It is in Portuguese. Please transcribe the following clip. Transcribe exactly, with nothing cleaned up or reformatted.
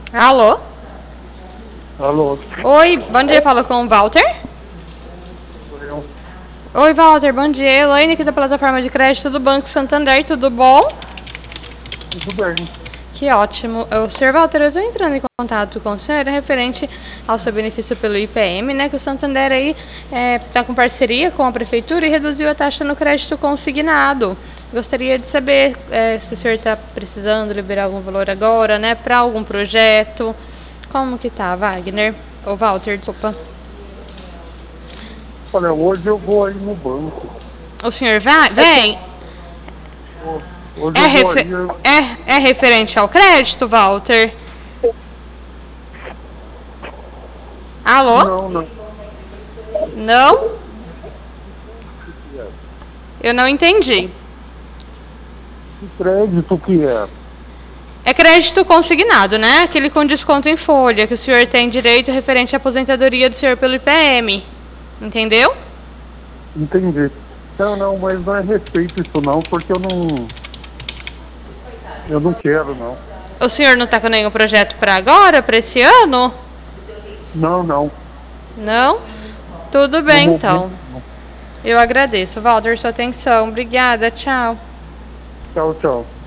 Alô? Alô? Oi, bom dia, falo com o Walter. Sou eu. Oi, Walter, bom dia. Elaine aqui da plataforma de crédito do Banco Santander, tudo bom? Tudo bem. Que ótimo. O senhor Walter, eu estou entrando em contato com o senhor referente ao seu benefício pelo I P M, né? Que o Santander aí está com parceria com a prefeitura e reduziu a taxa no crédito consignado. Gostaria de saber é, se o senhor está precisando liberar algum valor agora, né? Para algum projeto. Como que tá, Wagner? Ou Walter, desculpa. Olha, hoje eu vou aí no banco. O senhor vai? Vem? Hoje É, eu vou refer aí. Eu... é, é referente ao crédito, Walter? Alô? Não, não. Não? Eu não entendi. Que crédito que é? É crédito consignado, né? Aquele com desconto em folha, que o senhor tem direito referente à aposentadoria do senhor pelo I P M. Entendeu? Entendi. Não, não, mas não é respeito isso não, porque eu não... Eu não quero, não. O senhor não está com nenhum projeto para agora, para esse ano? Não, não. Não? Tudo No bem, momento, então. não. Eu agradeço, Walter, sua atenção. Obrigada, tchau. Tchau, tchau.